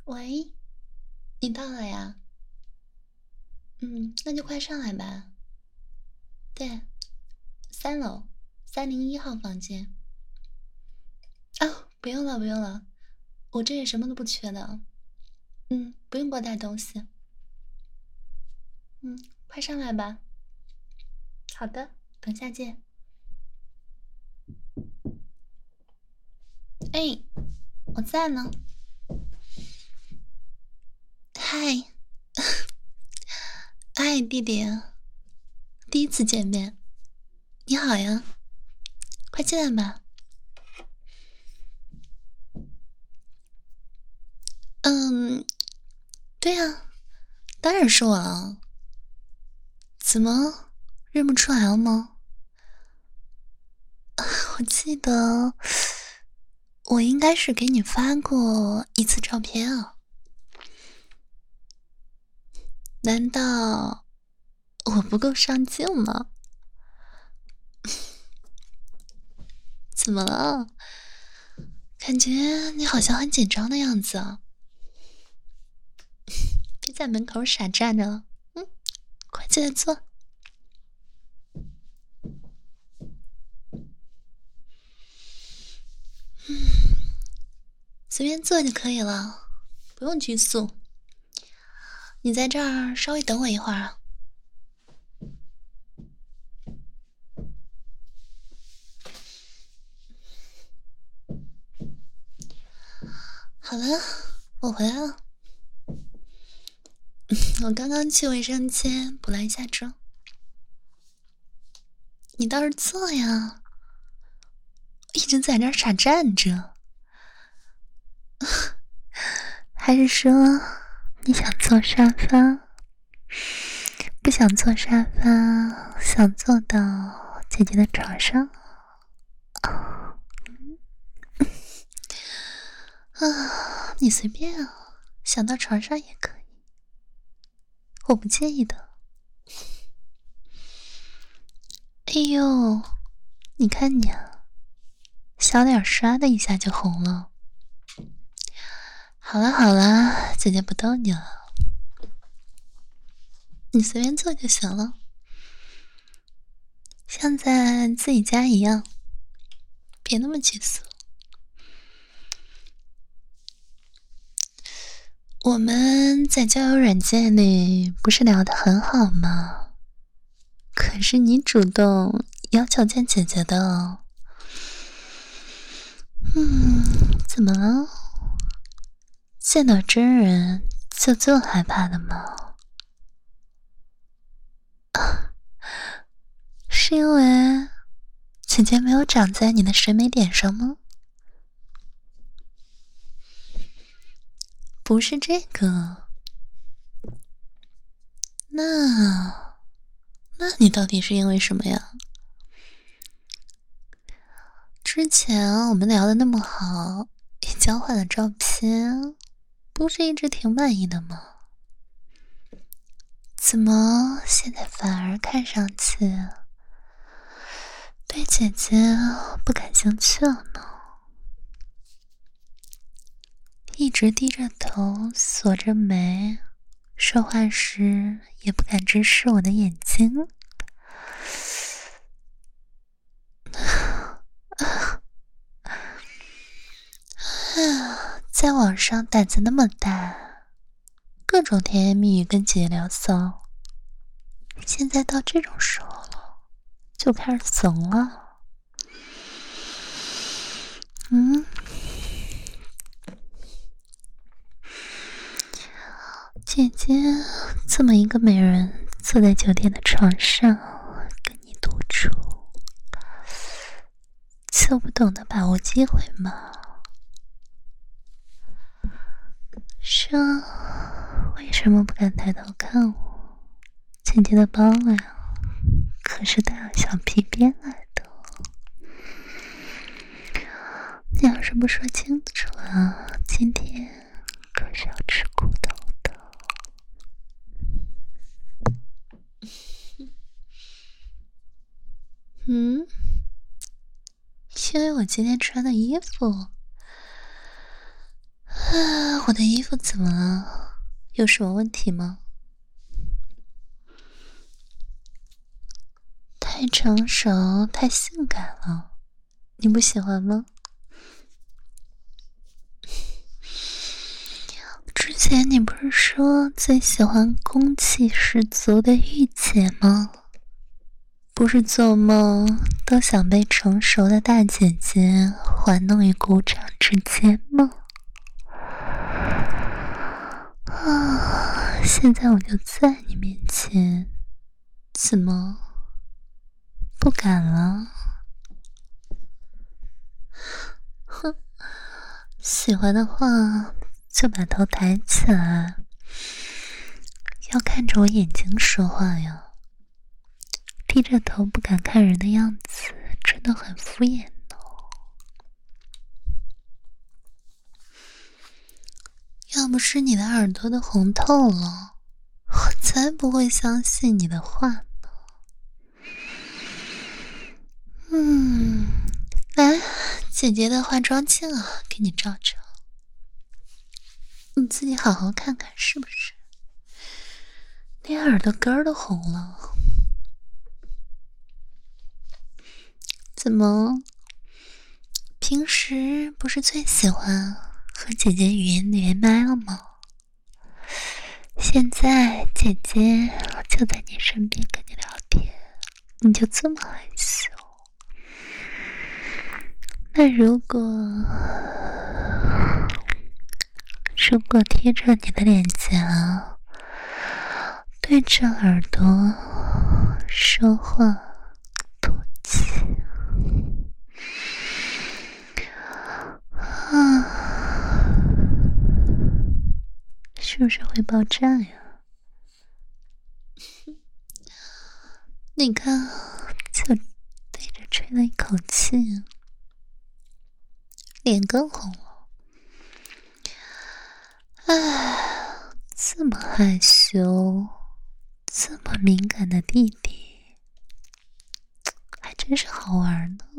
喂，你到了呀？那就快上来吧。对，3楼301号房间。哦，不用了，不用了，我这里什么都不缺的。不用给我带东西。快上来吧。好的，等下见。哎，我在呢。嗨，嗨，弟弟，第一次见面，你好呀，快进来吧。嗯，对呀，当然是我了。怎么认不出来了吗？我记得我应该是给你发过一次照片啊，难道我不够上镜吗？怎么了？感觉你好像很紧张的样子啊！别在门口傻站着了，快进来坐。随便坐就可以了，不用拘束。你在这儿稍微等我一会儿啊。好了，我回来了。我刚刚去卫生间补了一下妆。你倒是坐呀，一直在这儿傻站着。还是说你想坐沙发？不想坐沙发，想坐到姐姐的床上？啊，你随便啊，想到床上也可以，我不介意的。哎呦，你看你啊，小脸刷的一下就红了。好了好了，姐姐不逗你了，你随便坐就行了，像在自己家一样，别那么拘束。我们在交友软件里不是聊得很好吗？可是你主动要求见姐姐的。怎么了？见到真人就这么害怕的吗？是因为姐姐没有长在你的审美点上吗？不是这个，那你到底是因为什么呀？之前我们聊的那么好，也交换了照片，不是一直挺满意的吗？怎么现在反而看上去对姐姐不感兴趣了呢？一直低着头，锁着眉，说话时也不敢直视我的眼睛。在网上胆子那么大，各种甜言蜜语跟姐姐聊骚，现在到这种时候了，就开始怂了。姐姐这么一个美人坐在酒店的床上跟你独处，就不懂得把握机会吗？说为什么不敢抬头看我？姐姐的包呀，可是带了小皮鞭来的。你要是不说清楚啊，今天可是要吃骨头的。因为我今天穿的衣服， 我的衣服怎么了？有什么问题吗？太成熟，太性感了，你不喜欢吗？之前你不是说最喜欢攻气十足的御姐吗？不是做梦都想被成熟的大姐姐玩弄于股掌之间吗？啊！现在我就在你面前，怎么不敢了？哼，喜欢的话就把头抬起来，要看着我眼睛说话呀。低着头不敢看人的样子，真的很敷衍哦。要不是你的耳朵都红透了，我才不会相信你的话呢。来，姐姐的化妆镜啊，给你照照，你自己好好看看是不是？连耳朵根儿都红了。怎么？平时不是最喜欢和姐姐语音连麦了吗？现在姐姐就在你身边跟你聊天，你就这么害羞？那如果贴着你的脸颊，对着耳朵说话吐气，是不是会爆炸呀？你看，就对着吹了一口气，脸更红了。唉，这么害羞，这么敏感的弟弟，还真是好玩呢。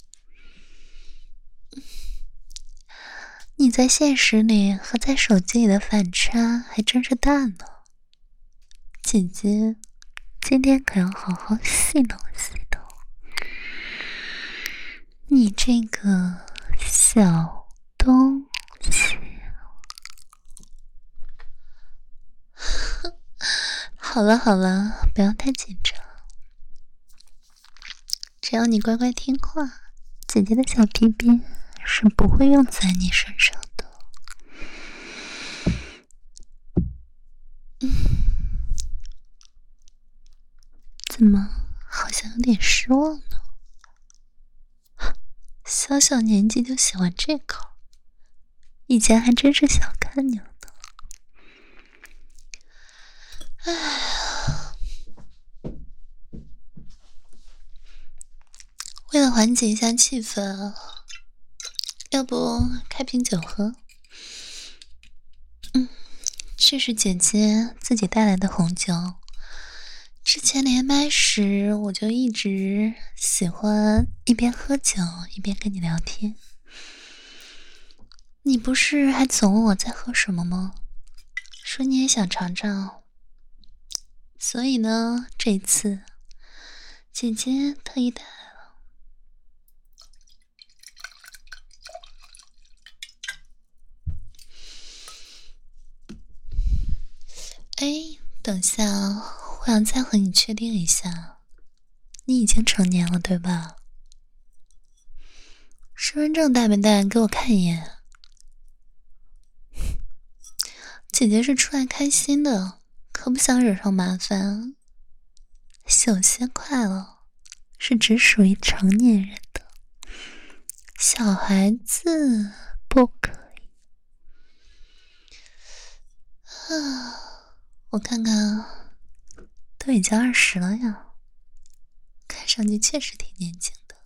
你在现实里和在手机里的反差还真是大呢。姐姐今天可要好好戏弄戏弄你这个小东西。好了好了，不要太紧张，只要你乖乖听话，姐姐的小屁屁是不会用在你身上的。怎么好像有点失望呢？小小年纪就喜欢这口，以前还真是小看你了呢。哎呀，为了缓解一下气氛，要不开瓶酒喝？这是姐姐自己带来的红酒。之前连麦时，我就一直喜欢一边喝酒一边跟你聊天。你不是还总问我在喝什么吗？说你也想尝尝。所以呢，这一次姐姐特意带来了。哎，等下，我想再和你确定一下，你已经成年了对吧？身份证带没带？给我看一眼。姐姐是出来开心的，可不想惹上麻烦。有些快乐是只属于成年人的，小孩子不可以。我看看，都已经20了呀，看上去确实挺年轻的。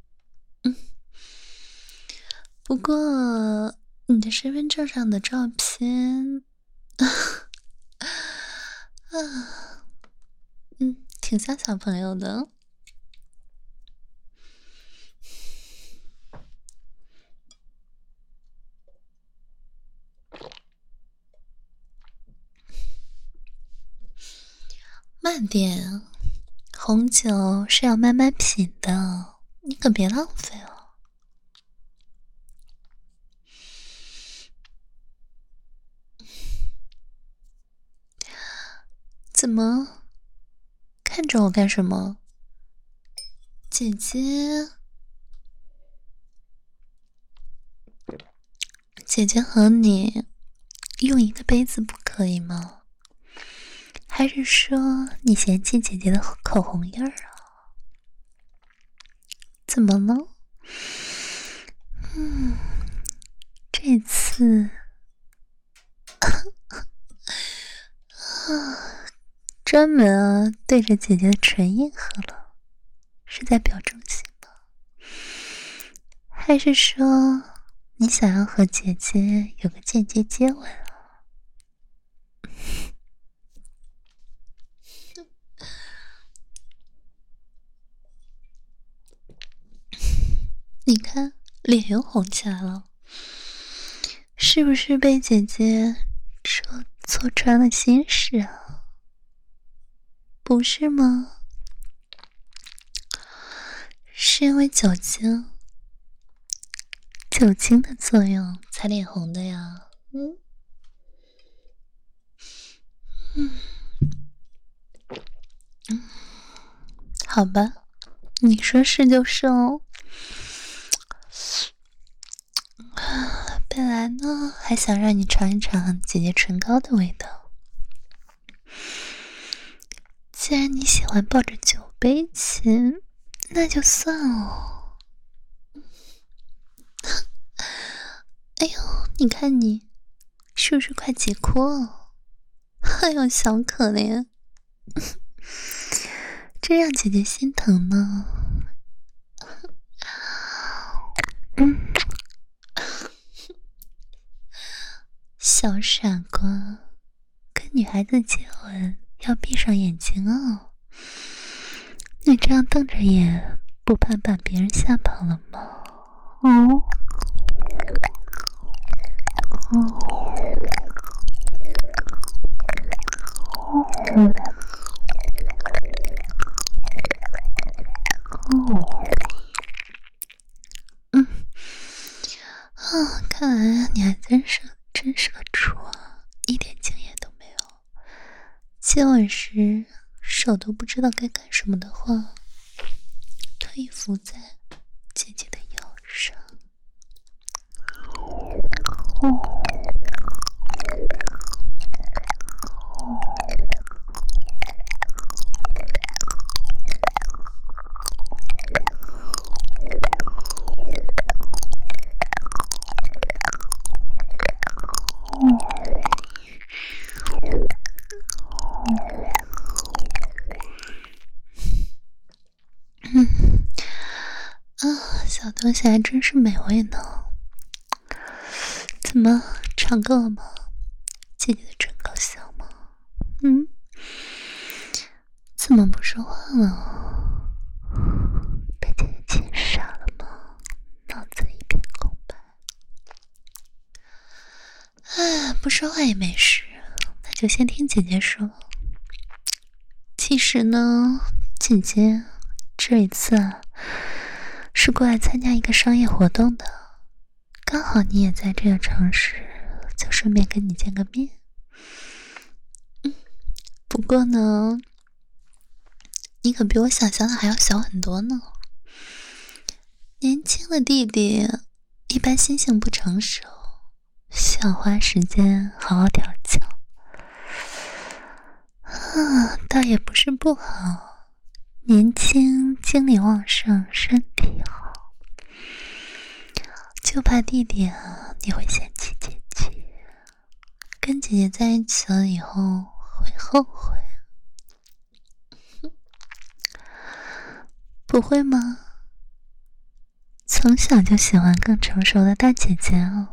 不过你的身份证上的照片，挺像小朋友的。 慢点，红酒是要慢慢品的，你可别浪费了。怎么看着我干什么？姐姐和你用一个杯子不可以吗？还是说你嫌弃姐姐的口红印儿啊？怎么了？这次专门对着姐姐的唇印喝了，是在表忠心吗？还是说你想要和姐姐有个间接接吻啊？你看脸又红起来了，是不是被姐姐戳穿了心事啊？不是吗？是因为酒精的作用才脸红的呀。好吧，你说是就是哦。本来呢，还想让你尝一尝姐姐唇膏的味道。既然你喜欢抱着酒杯亲，那就算了。哎呦，你看你，是不是快急哭了？哎呦，小可怜，真让姐姐心疼呢。小傻瓜，跟女孩子接吻要闭上眼睛哦。你这样瞪着眼，不怕把别人吓跑了吗？看来你还真是个猪啊，一点经验都没有。接吻时手都不知道该干什么的话，可以扶在姐姐的腰上。小东西还真是美味呢。怎么尝够了吗？姐姐的唇膏香吗？怎么不说话了？被姐姐气傻了吗？脑子一片空白。不说话也没事，那就先听姐姐说。其实呢，姐姐这一次是过来参加一个商业活动的，刚好你也在这个城市，就顺便跟你见个面。不过呢，你可比我想象的还要小很多呢。年轻的弟弟一般心性不成熟，需要花时间好好调教。倒也不是不好，年轻精力旺盛，身体好。就怕弟弟你会嫌弃姐姐，跟姐姐在一起了以后会后悔。不会吗？从小就喜欢更成熟的大姐姐哦。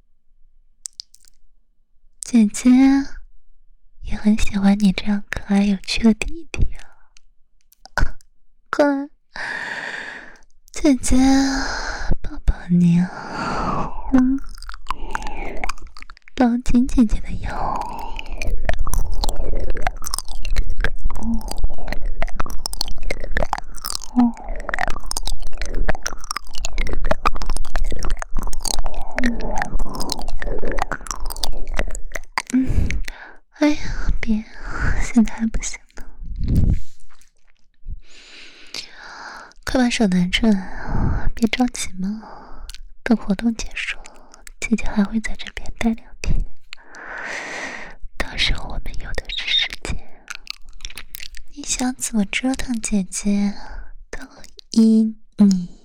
姐姐也很喜欢你这样可爱有趣的弟弟啊。过来，姐姐抱抱你啊。搂紧姐姐的腰。 现在还不行呢，快把手拿准，别着急嘛。等活动结束，姐姐还会在这边待2天，到时候我们有的是时间。你想怎么折腾姐姐都依你。